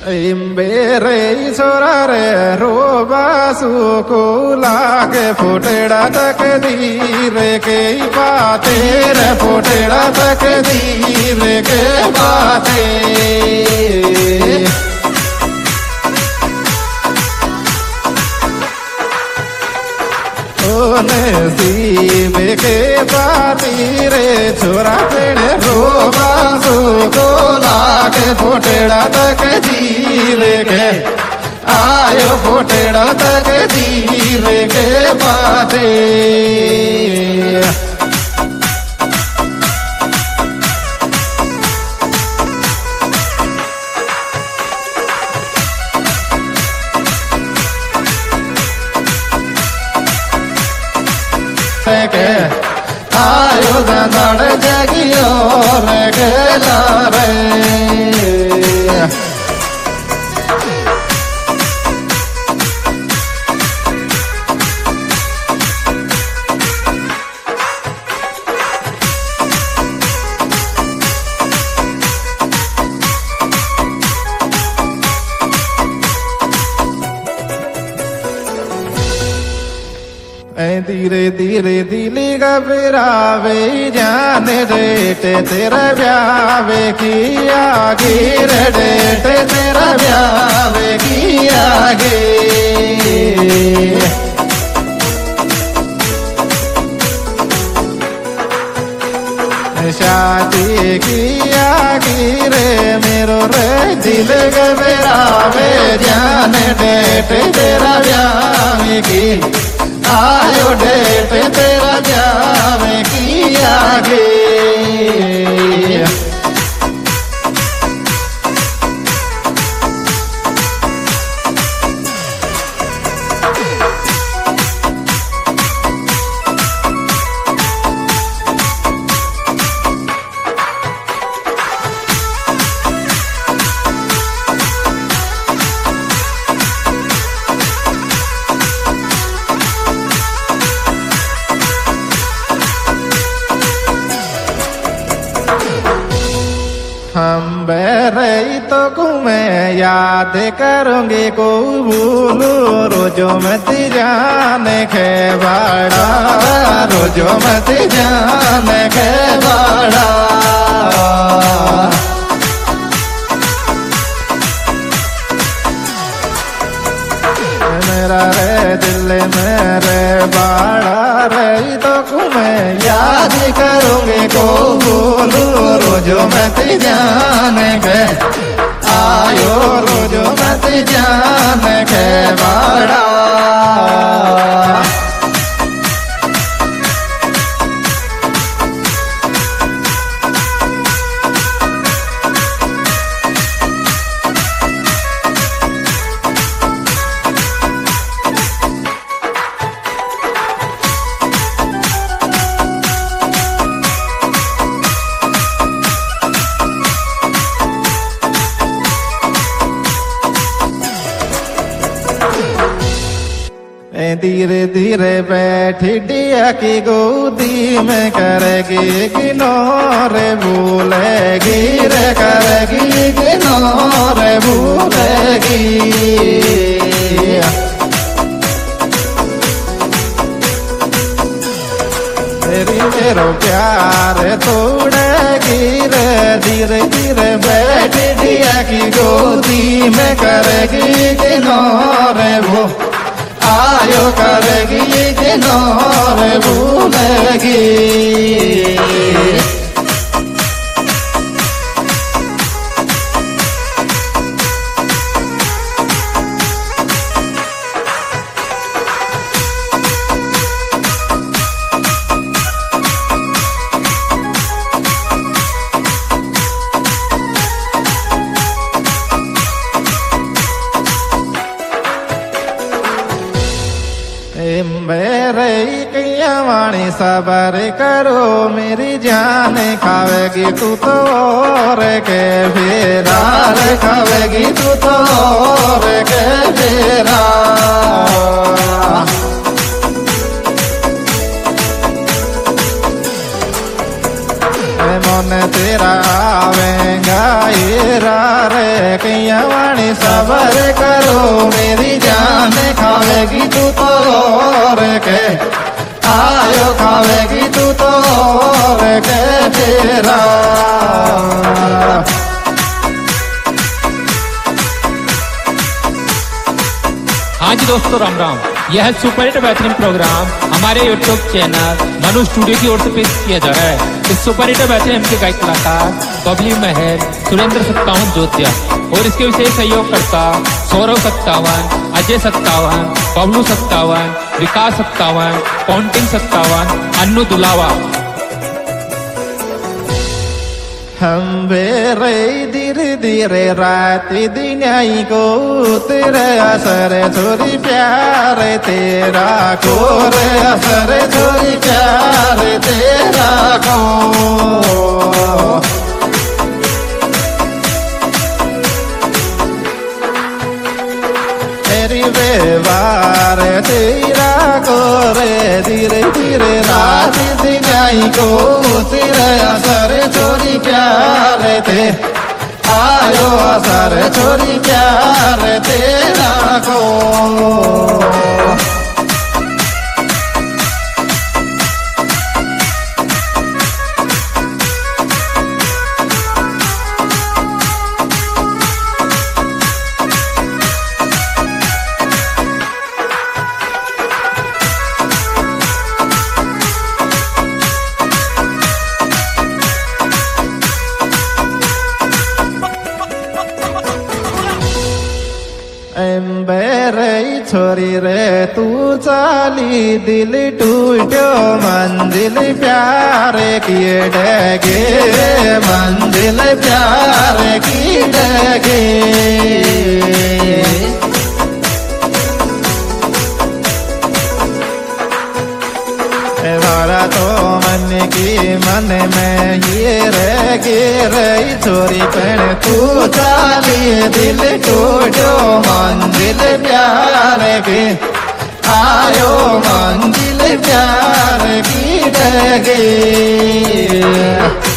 Imbere sorare roba su cola che potera da che dire che i patere potera da che dire che patere नसीब के पातीरे छोरा पेड़े रोबा सो गोला के फोटेड़ा तक जीरे के आयो फोटेड़ा तक जीरे के पाते आयो गंदड़ जगियो रे गेला रे धीरे धीरे दिली घबरावे जाने डेट तेरा ब्यावे किया गिर डेट तेरा ब्यावे किया गे शादी किया गिरे मेरो रे दिल घबरावे जाने डेट तेरा ब्यावे की आयो डेट तेरा जावे किया गे हम बेरई तो मैं याद करूंगी को भूलू रोजो मत जाने के बाड़ा रोजो मत जाने के बाड़ा मेरा रे दिल मेरे बाड़ा रे तो मैं याद करूंगी को भूलू रोजो मत जाने के आयो रोजो मत जाने के बाड़ा धीरे धीरे बैठी डिया की गोदी में करेगी किनोरे भूलेगी रे करेगी किनोरे भूलेगी तेरी मेरो प्यार तोड़ेगी रे धीरे धीरे बैठी डिया की गोदी में करेगी किनोरे भू आयो करेगी किनोरे भूलेगी मेरे कैया वाणी सबर करो मेरी जान खावेगी तू तो और के फेरा रे खावेगी तू तो और के फेरा मन तेरा आवेगा ये रे कैया वाणी सबर करो मेरी जान खावेगी तू तो और के आयो खावेगी तू तो और के तेरा। हाँ जी दोस्तों, राम राम। यह सुपर हिट बेहतरीन प्रोग्राम हमारे यूट्यूब चैनल मनु स्टूडियो की ओर से पेश किया जा रहा है। इस सुपर हिट बेहतरीन के गायक कलाकार बबली महल, सुरेंद्र 57 जोतिया और इसके विशेष सहयोगकर्ता सौरव 57, अजय 57, बबलू 57, विकास 57, पॉन्टिंग 57, अन्नू दुलावा। हम बेरे धीरे धीरे रात दिन आई को तेरे असर छोरी प्यार तेरा को रे असर छोरी प्यार तेरा को। तेरी व्यवहार तेरा को रे धीरे धीरे रात दिन आई को तेरे असर छोरी प्यार थे आयो असर छोरी प्यार तेरा को। बेरे छोरी रे तू चाली दिल टूटो मंजिल प्यार की डगे मंजिल प्यार की डगे। हमारा तो मन की मन में ये रह गे छोरी पेड़ तू चाली दिल टूटो मंजिल प्यार के आयो मंजिल प्यार की डगे।